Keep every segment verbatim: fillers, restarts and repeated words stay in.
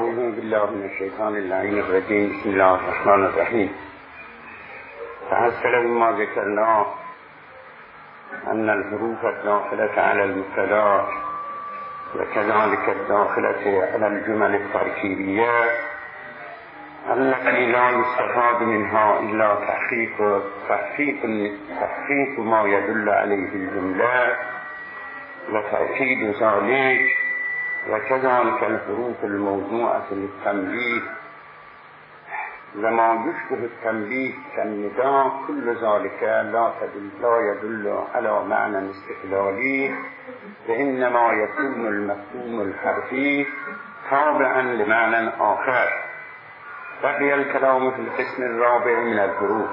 اعوذ بالله من الشیطان اللعین الرجیم. بسم الله الرحمن الرحیم. فحصل بما ذكرنا ان الحروف الداخلة على المبتدا وكذلك الداخلة على الجمل التركيبية التي لا يستفاد منها الا تحقيق تحقيق تحقيق ما يدل عليه الجملة وتأكيد ذلك، وكذلك الحروف الموضوعة للتنبيه وما يشبه التنبيه كالنداء كل ذلك لا تدل لا يدل على معنى استقلالي، وإنما يكون المفهوم الحرفي تابعا لمعنى آخر. بقي الكلام في القسم الرابع من الحروف،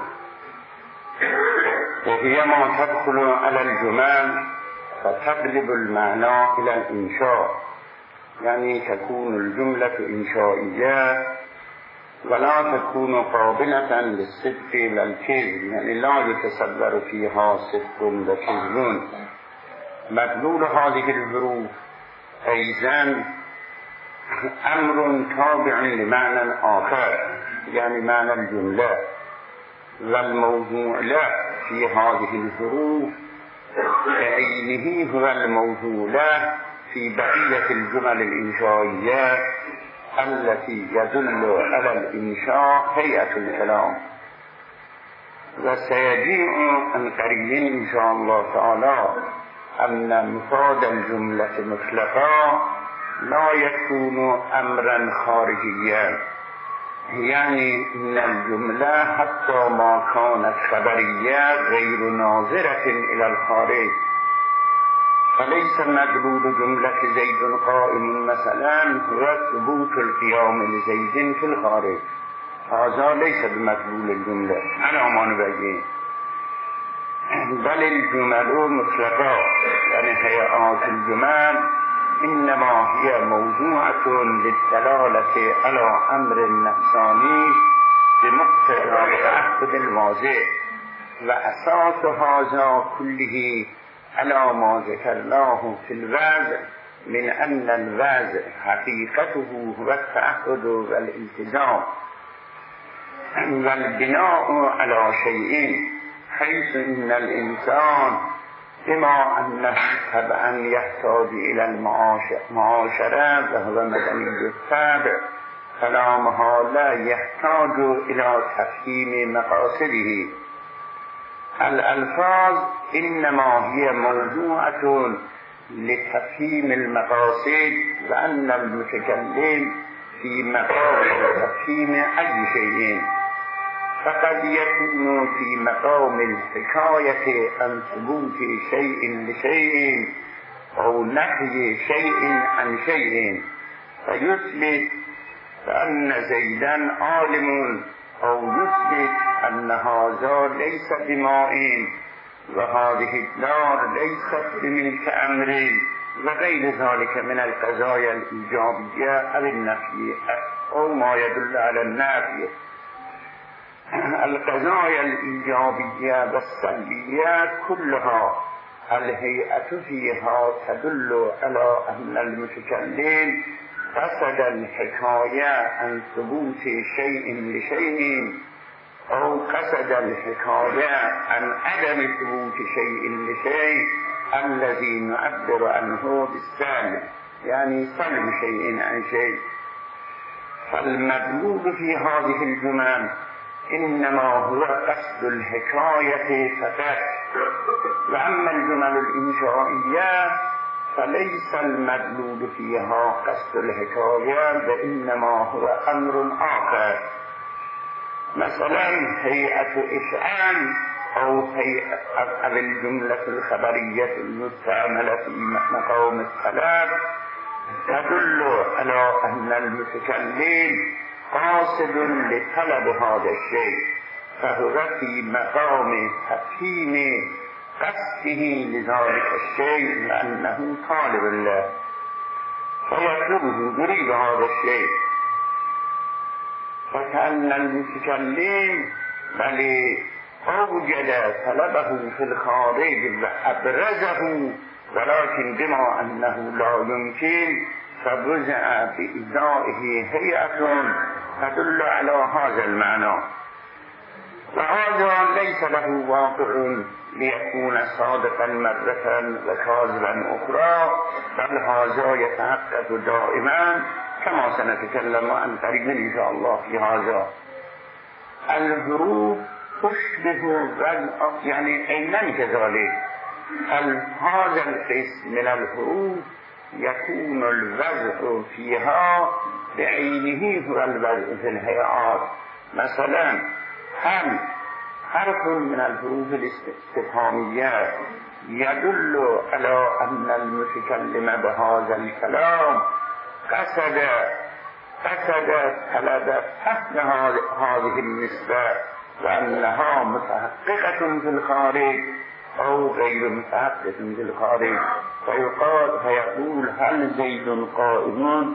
وهي ما تدخل على الجمل فتقلب المعنى إلى الإنشاء، يعني تكون الجملة إنشائية ولا تكون قابلة للصدق والكذب، يعني لا يتصور فيها صدق وكذب. مدلول هذه الحروف أيضا أمر تابع لمعنى آخر، يعني معنى الجملة، والموضوع له في هذه الحروف بعينه هو الموضوع له في بقية الجمل الإنشائية التي يدل على الإنشاء هيئة الكلام. وسيجيء عن قريب إن شاء الله تعالى أن مفاد الجملة مطلقا لا يكون أمرا خارجيا، يعني إن الجملة حتى ما كانت خبرية غير ناظرة إلى الخارج، فليس مدلول جملة زيد قائم مثلا هو ثبوت القيام لزيد في الخارج، هذا ليس بمدلول الجملة على ما نبين، بل الجمل مطلقة، يعني هيئات الجمل إنما هي موضوعة للدلالة على أمر نفساني بمقتضى التعهد الواضح، وأساس هذا كله على ما ذكرناه في الوضع من أن الوضع حقيقته هو التعهد والالتزام والبناء على شيء، حيث إن الإنسان بما أنه طبعا يحتاج إلى المعاشرة وهو مدني الطبع، فلا محالة يحتاج إلى تفهيم مقاصده. الألفاظ إنما هي موضوعة لتفهيم المقاصد، وأن المتكلم في مقام تفهيم أي شيء، فقد يكون في مقام الحكاية عن ثبوت شيء لشيء أو نحي شيء عن شيء، فيثبت بأن زيدا عالم، أو يثبت أن هذا ليس بماء وهذه الدار ليست بملك أمري، وغير ذلك من القضايا الإيجابية أو النفي أو ما يدل على النفي. القضايا الإيجابية والسلبية كلها الهيئة فيها تدل على أن المتكلم قصد الحكاية عن ثبوت شيء لشيء، أو قصد الحكاية عن عدم ثبوت شيء لشيء الذي نعبر عنه بالسلب، يعني سلب شيء عن شيء. فالمدلول في هذه الجمل إنما هو قصد الحكاية فقط، وأما الجمل الإنشائية فليس المدلول فيها قصد الحكاية، وإنما هو أمر آخر. مثلا هيئة إفعال أو هيئة أو الجملة الخبرية المستعملة في مقام الطلب تدل على أن المتكلم قاصد لطلب هذا الشيء، فهو في مقام تفهيم قصده لذلك الشيء لأنه طالب له، فيطلبه يريد هذا الشيء، فكأن المتكلم بل أوجد طلبه في الخارج وأبرزه، ولكن بما أنه لا يمكن فوضع بإزائه هيئة تدل على هذا المعنى، وهذا ليس له واقع ليكون صادقا مرة وكاذبا أخرى، بل هذا يتحقق دائما كما سنتكلم عن قريبا إن شاء الله في هذا. الحروف تشبه وضع، يعني أيضا كذلك هذا القسم من الحروف يكون الوضع فيها بعينه هو الوضع في الهيئات. مثلا هم حرف من الحروف الاستفهامية يدل على أن المتكلم بهذا الكلام قصد قصد طلب فهم هذه النسبة وأنها متحققة في الخارج أو غير متحققة في الخارج، فيقال فيقول هل زيد قائم،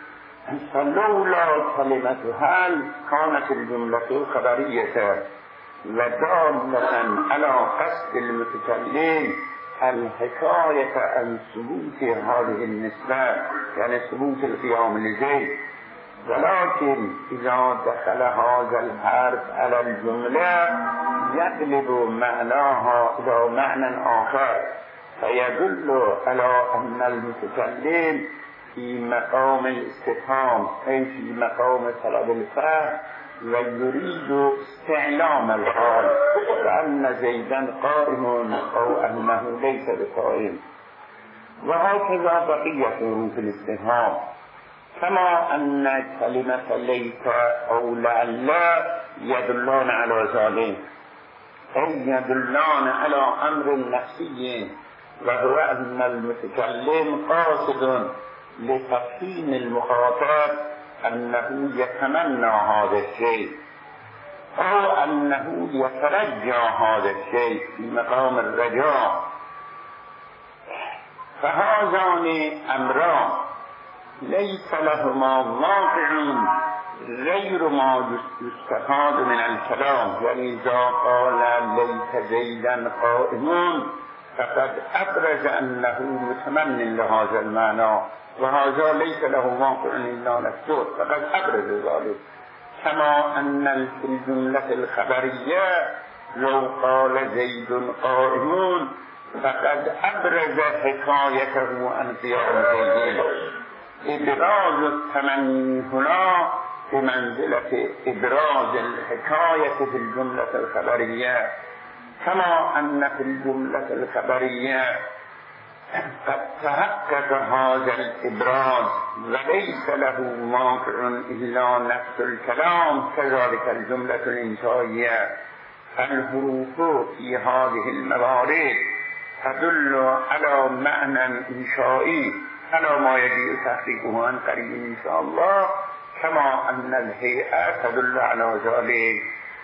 فلولا كلمة هل كانت الجملة خبرية ودالة على قصد المتكلم الحكاية عن ثبوت هذه النسبة، يعني ثبوت القيام لزيد. ولكن إذا دخل هذا الحرف على الجملة يقلب معناها إلى معنى آخر، فيدل على أن المتكلم في مقام الاستفهام أي في مقام طلب الفهم ويريد استعلام الحال وأن زيدا قائم أو أنه ليس بقائم. وهكذا بقية حروف الاستفهام، كما أن كلمة ليس أو لعل يدلان على ذلك، أي يدلان على أمر نفسي، وهو أن المتكلم قاصد لتفهيم المخاطب أنه يتمنى هذا الشيء أو أنه يترجى هذا الشيء في مقام الرجاء. فهذان أمران ليس لهما واقع غير ما يستفاد من الكلام، ولذا قال ليس زيدا قائم فقد أبرز أنه متمن لهذا المعنى، وهذا ليس له واقع إلا نفسه فقد أبرز ذلك. كما أن في الجملة الخبرية لو قال زيد قائم فقد أبرز حكايته عن قيام زيد. إبراز التمني هنا بمنزلة إبراز الحكاية في الجملة الخبرية، كما أن في الجملة الخبرية قد تحقق هذا الإبراز وليس له واقع إلا نفس الكلام، كذلك الجملة الإنشائية. الحروف في هذه الموارد تدل على معنى إنشائي على ما يجي تحقيقه عن قريب إن شاء الله، كما أن الهيئة تدل على ذلك.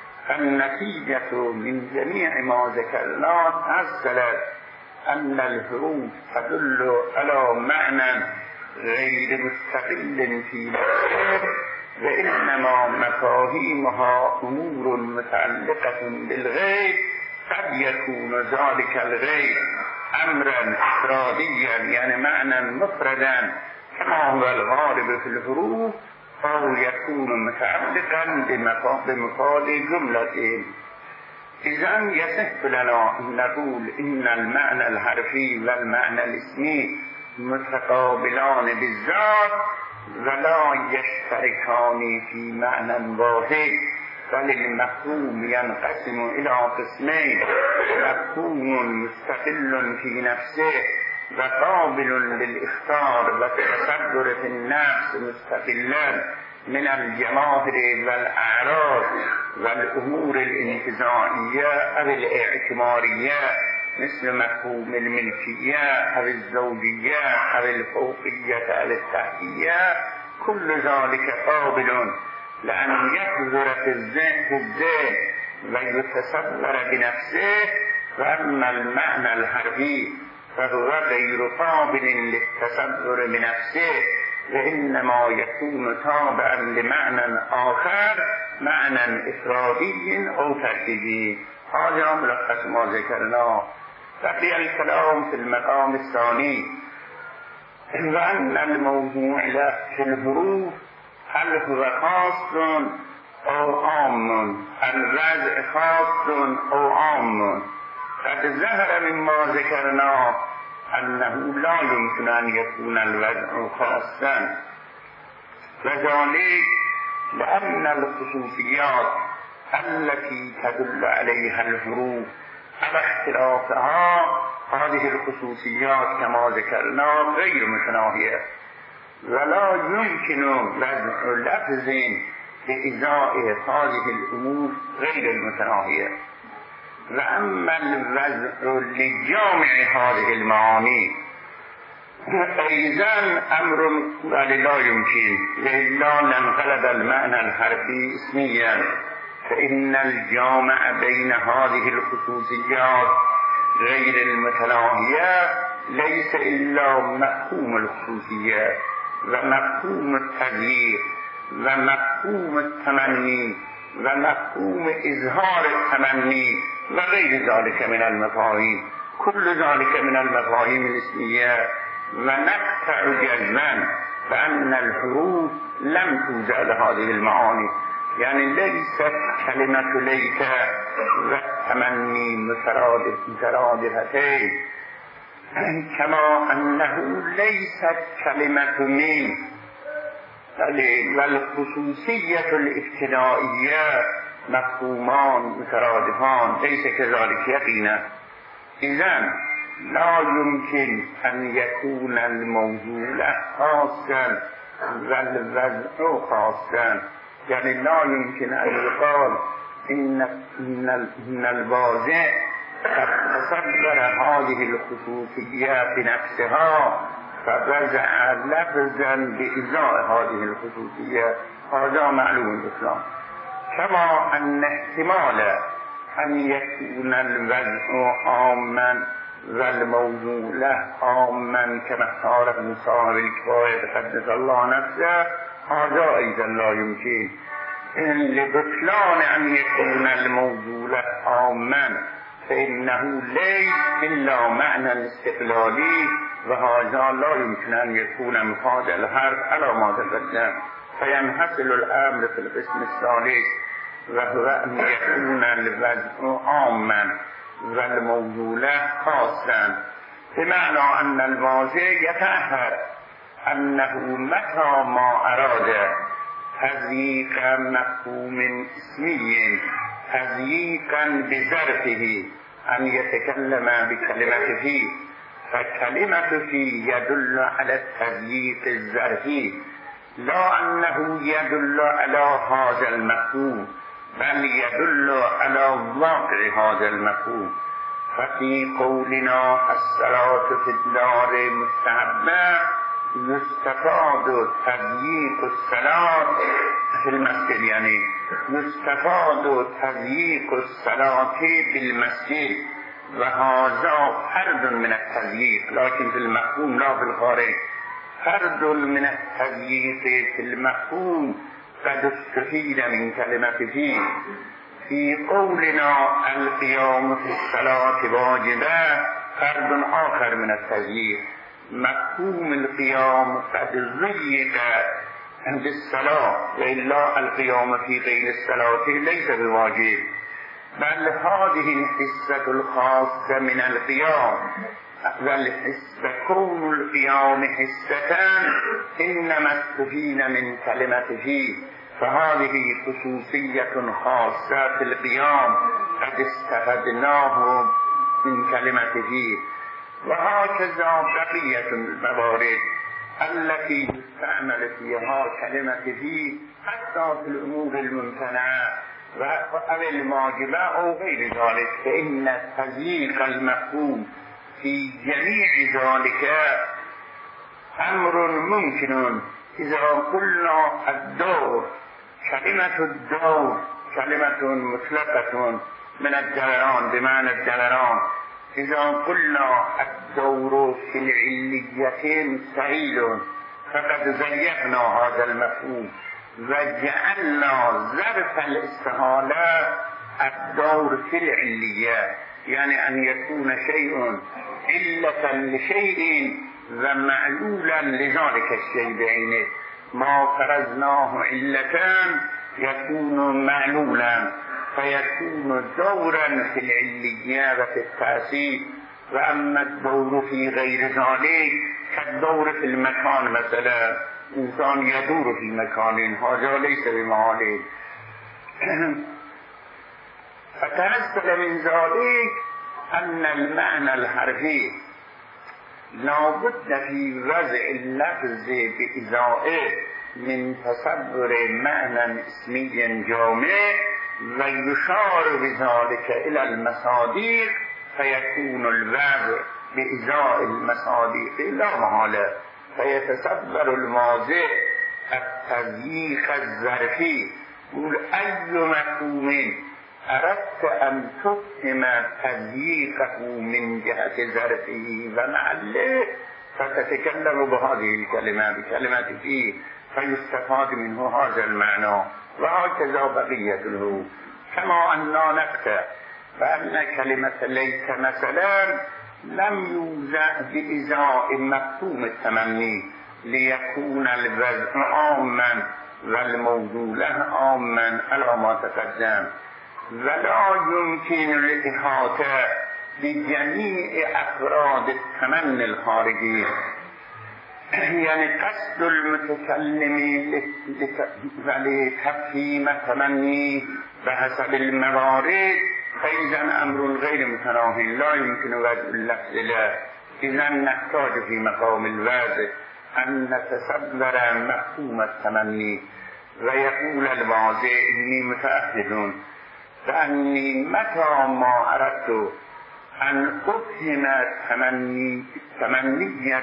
النتيجة من جميع ما ذكرنا تحصلت أن الحروف تدل على معنى غير مستقل في نفسه، وإنما مفاهيمها أمور متعلقة بالغيب، قد يكون ذلك الغيب أمرا إفراديا يعني معنى مفردا كما هو الغالب في الحروف، أو يكون متعلقا بمفاد جملة. إذا يصح لنا أن نقول إن المعنى الحرفي والمعنى الاسمي متقابلان بالذات ولا يشتركان في معنى واحد، بل المفهوم ينقسم إلى قسمين: مفهوم مستقل في نفسه وقابل للإخطار والتصدر في النفس مستقلا من الجماهير والأعراض والأمور الانتزاعية أو الاعتمارية، مثل مفهوم الملكية أو الزوجية أو الفوقية أو التحتية. كل ذلك قابل لأن يحضر في الذهن ويتصور بنفسه، وأما المعنى الحرفي فهو غير قابل للتصور بنفسه، وإنما يكون تابعا لمعنى آخر، معنى إفرادي أو تركيبي. هذا ملخص ما ذكرناه. بقي الكلام في المقام الثاني. وأن الموضوع في الحروف هل هو خاص أو عام، الوضع خاص أو عام. قد ظهر مما ذكرنا أنه لا يمكن أن يكون الوضع خاصا، وذلك لأن الخصوصيات التي تدل عليها الحروف على اختلافها، هذه الخصوصيات كما ذكرنا غير متناهية، ولا يمكن وضع لفظ بإزاء هذه الأمور غير المتناهية. وأما الوضع لجامع هذه المعاني أيضا أمر لا يمكن، إلا لانقلب المعنى الحرفي اسميا، فإن الجامع بين هذه الخصوصيات غير المتناهية ليس إلا مفهوم الخصوصية ومفهوم التغيير ومفهوم التمني ومفهوم إظهار التمني وغير ذلك من المفاهيم، كل ذلك من المفاهيم الاسمية. ونقطع جزما بأن الحروف لم توزع لهذه المعاني، يعني ليست كلمة ليت والتمني مترادفتين، كما أنه ليست كلمة من، والخصوصية الابتدائية مفهومان مترادفان ليس كذلك يقينا. إذن لا يمكن أن يكون الموضوع خاصا والوضع خاصا، يعني لا يمكن أن يقال إن إن الواضع قد تصدر هذه الخصوصية بنفسها فوضع لفظا بإزاء هذه الخصوصية، هذا معلوم الإسلام. كما أن احتمال أن يكون الوضع عاما والموضوع له عاما كما اختار ابن صاحب الكفاية قدس الله نفسه، هذا أيضا لا يمكن، لبطلان أن يكون الموضوع عاما، فإنه ليس إلا معنى استقلالي، وهذا لا يمكن أن يكون مفاد الحرف على ما تقدم. فينحصر الأمر في القسم الثالث، وهو أن يكون الوضع عاما والموضوع خاصا، بمعنى أن الواضع يتأهل أنه متى ما أراد تضييق مفهوم اسمي تضييقا بظرفه أن يتكلم بكلمته، فكلمة فيه يدل على التضييق الظرفي، لا أنه يدل على هذا المفهوم، بل يدل على واقع هذا المفهوم. ففي قولنا الصلاة في الدار مستحبة يستفاد تضييق الصلاة في المسجد، يعني يستفاد تضييق الصلاة بالمسجد، وهذا فرد من التضييق، لكن في المفهوم لا في الخارج. فرد من التضييق في المفهوم قد استفيد من كلمته. في قولنا القيام في الصلاة واجبة فرد آخر من التضييق، مفهوم القيام قد ضيق بالصلاة، وإلا القيام في غير الصلاة ليس بواجب، بل هذه الحصة الخاصة من القيام، والحصة كون القيام حصة إنما استفيد من كلمته، فهذه خصوصية خاصة في القيام قد استفدناه من كلمته. وهكذا بقية الموارد التي يستعمل فيها كلمته حتى في الأمور الممتنعة أو المواجبة أو غير ذلك، فإن تضييق المفهوم في جميع ذلك أمر ممكن. إذا قلنا الدور، كلمة الدور كلمة مطلقة من الدوران بمعنى الدوران، إذا قلنا الدور في العلية مستحيل، فقد ضيقنا هذا المفهوم وجعلنا ظرف الاستحالة الدور في العلية، يعني أن يكون شيء علة لشيء و معلولا لذلك الشيء بعینه ما فرضناه علتا يكون معلولا فيكون دورا في العلية وفي التأثير وأما الدور في غير ذلك كالدور في المكان مثلا إنسان يدور في مكان هذا ليس بمحال فتنزل من ذلك أن المعنى الحرفي لابد في وضع اللفظ بإزائه من تصور معنى اسمي جامع ويشار بذلك إلى المصادق فيكون الوضع بإزاء المصادق لا محالة فيتصور المواضع التضييق الظرفي قل أي مفهوم أردت أن تفهم تضييقه من جهة ظرفه ومحله فتتكلم بهذه الكلمة بكلمة فيه فيستفاد منه هذا المعنى وهكذا بقية له كما أننا نقطع فأن كلمة ليس مثلا لم يوزع بإزاء مفهوم التمني ليكون الوضع عاما والموضوع له عاما على ما تقدم ولا يمكن الإحاطة بجميع أفراد التمني الخارجي يعني قصد المتكلم لتفهيم التمني بحسب الموارد فإذا أمر غير متناهي لا يمكن وضع اللفظ له إذا نحتاج في مقام الوضع أن نتصور مفهوم التمني ويقول الواضع إني متأهد فأني متى ما أردت أن أفهم التمني التمني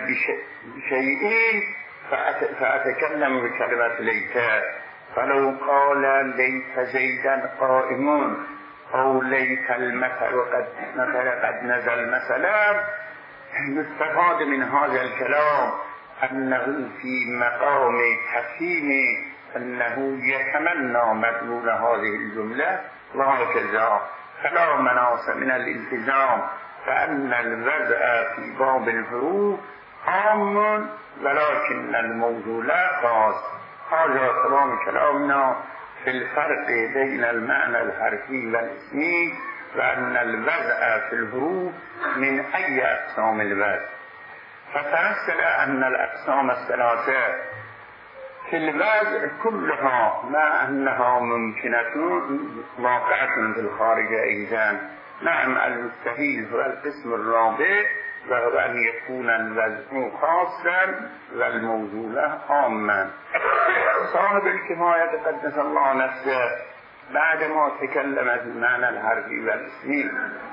بشيء فأتكلم بكلمة ليت فلو قال ليت زيدا قائم أو ليت المثل قد مثل قد نزل مثلا يستفاد من هذا الكلام أنه في مقام تفهيم أنه يتمنى مدلول هذه الجملة وهكذا فلا مناص من الالتزام فأن الوضع في باب الحروف عام ولكن الموضوع لا خاص هذا تمام كلامنا في الفرق بين المعنى الحرفي والاسمي وأن الوضع في الحروف من أي أقسام الوضع فتمثل أن الأقسام الثلاثة في الوضع كلها مع أنها ممكنة واقعة في الخارج أيضا نعم المستحيل هو القسم الرابع وهو أن يكون الوضع خاصا والموضوع عاما صاحب الكفاية قدس الله نفسه بعدما تكلم في المعنى الحرفي والاسمي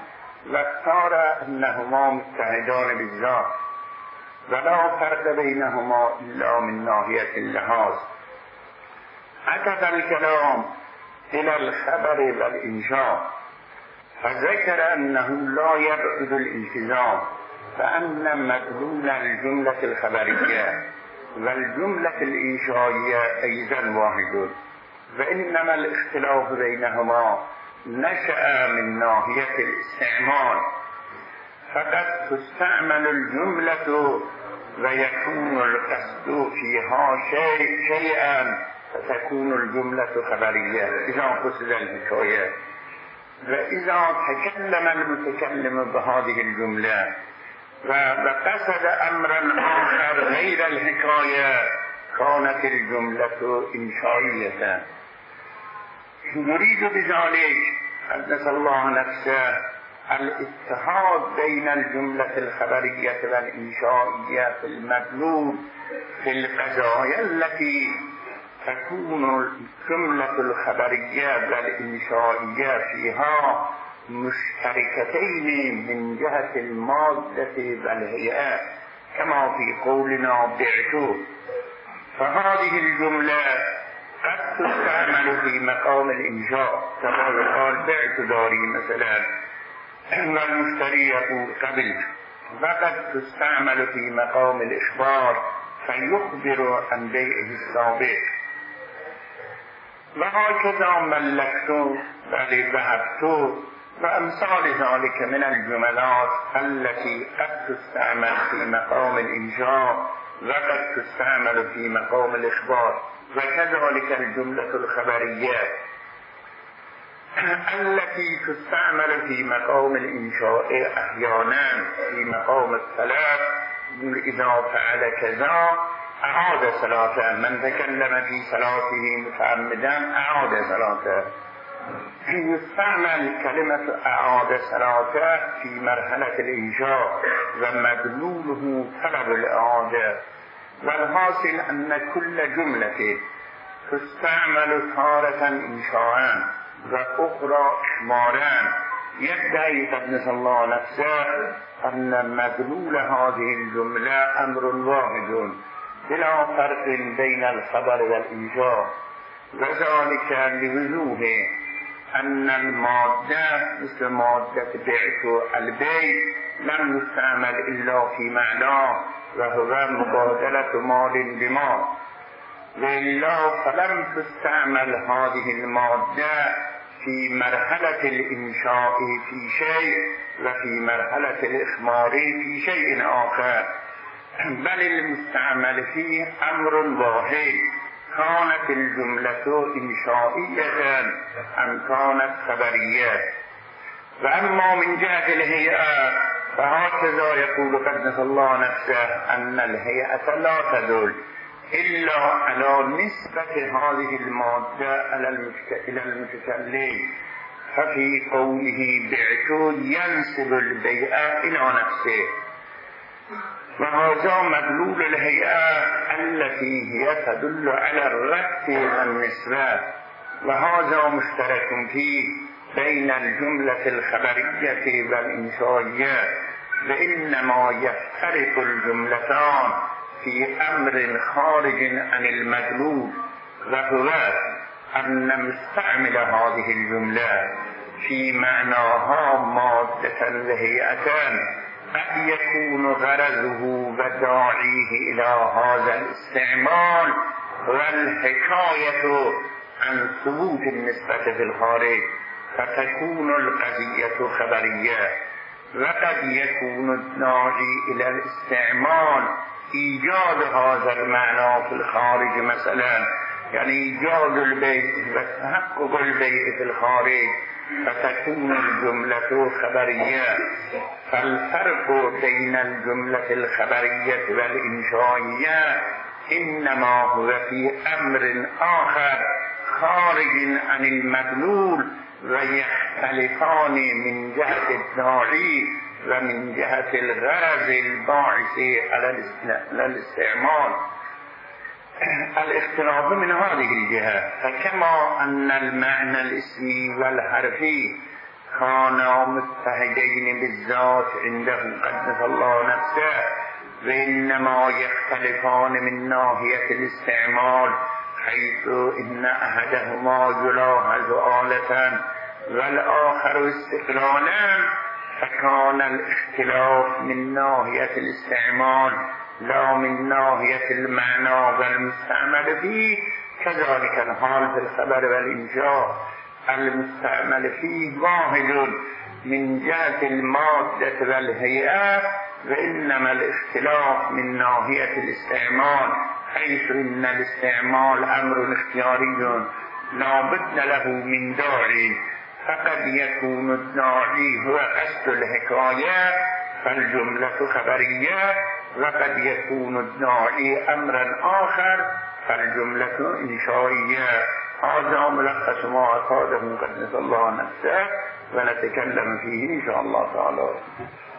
واختار أنهما متحدان بالذات ولا فرق بينهما إلا من ناحية اللحاظ عكس الكلام إلى الخبر والإنشاء فذكر أنه لا يبعد الالتزام فأن مدلول الجملة الخبرية والجملة الإنشائية أيضا واحد وإنما الاختلاف بينهما نشأ من ناحية الاستعمال فقد تستعمل الجملة ويكون القصد فيها شيء شيئا فتكون الجملة خبرية إذا قصد الحكاية وإذا تكلم المتكلم بهذه الجملة وقصد أمرا آخر غير الحكاية كانت الجملة إنشائية نريد بذلك قدس الله نفسه الاتحاد بين الجملة الخبرية والإنشائية في المدلول في القضايا التي تكون الجملة الخبرية والإنشائية فيها مشتركتين من جهة المادة والهيئة كما في قولنا بعت فهذه الجملة قد تستعمل في مقام الإنشاء كما قال بعت داري مثلا والمشتري يقول قبلت وقد تستعمل في مقام الإخبار فيخبر عن بيعه السابق وهكذا ملكت بل ذهبت و امثال ذلك من الجملات التي قد تستعمل في مقام الإنشاء وقد تستعمل في مقام الإخبار، وكذلك الجملة الخبرية التي تستعمل في مقام الإنشاء أحيانا في مقام الطلب، إذا فعل كذا أعاد صلاته، من تكلم في صلاته متعمدا أعاد صلاته. يستعمل كلمة أعاد صلاته في مرحلة الإنشاء ومدلوله طلب الإعادة. والحاصل أن كل جملة تستعمل تارة إنشاء وأخرى إخبارا يدعي قد نسى الله نفسه أن مدلول هذه الجملة أمر واحد بلا فرق بين الخبر والإنشاء، وذلك لوضوح أن المادة مثل مادة بعت البيع لم يستعمل إلا في معناه وهو مبادلة مال بمال، وإلا فلم تستعمل هذه المادة في مرحلة الإنشاء في شيء وفي مرحلة الإخبار في شيء آخر، بل المستعمل فيه أمر واحد، كانت الجملة إنشائية أم كانت خبرية. وأما من جهة الهيئة فهكذا يقول قد نسى الله نفسه أن الهيئة لا تدل إلا على نسبة هذه المادة إلى المتكلم، ففي قوله بعت ينسب البيع إلى نفسه، وهذا مدلول الهيئة التي هي تدل على الربط والنسبة، وهذا مشترك فيه بين الجملة الخبرية والإنشائية، وإنما يفترق الجملتان في أمر خارج عن المدلول، وهو أن مستعمل هذه الجملة في معناها مادة وهيئة قد يكون غرضه وداعيه إلى هذا الاستعمال والحكاية عن ثبوت النسبة في الخارج، فتكون القضية خبرية. وقد يكون الداعي إلى الاستعمال إيجاد هذا المعنى في الخارج، مثلا يعني إيجاد البيع وتحقق البيع في الخارج، فتكون الجملة خبرية. فالفرق بين الجملة الخبرية والإنشائية إنما هو في أمر آخر خارج عن المدلول، ويختلفان من جهة الداعي ومن جهة الغرض الباعث على الاستعمال. الاختلاف من هذه الجهة، فكما أن المعنى الاسمي والحرفي كانا متحدين بالذات عنده قد نسى الله نفسه، وإنما يختلفان من ناحية الاستعمال، حيث إن أحدهما يلاحظ آلة والآخر استقلالا، فكان الاختلاف من ناحية الاستعمال لا من ناحية المعنى والمستعمل فيه. كذلك الحال في الخبر والإنشاء، المستعمل فيه واحد من جهة المادة والهيئة، وإنما الاختلاف من ناحية الاستعمال، حيث إن الاستعمال أمر اختياري لا بد له من داعي، فقد يكون الداعي هو قصد الحكاية فالجملة خبرية، وقد يكون الداعي أمرا آخر فالجملة إنشائية. هذا ملخص ما أفاده قد نسى الله نفسه، ونتكلم فيه إن شاء الله تعالى.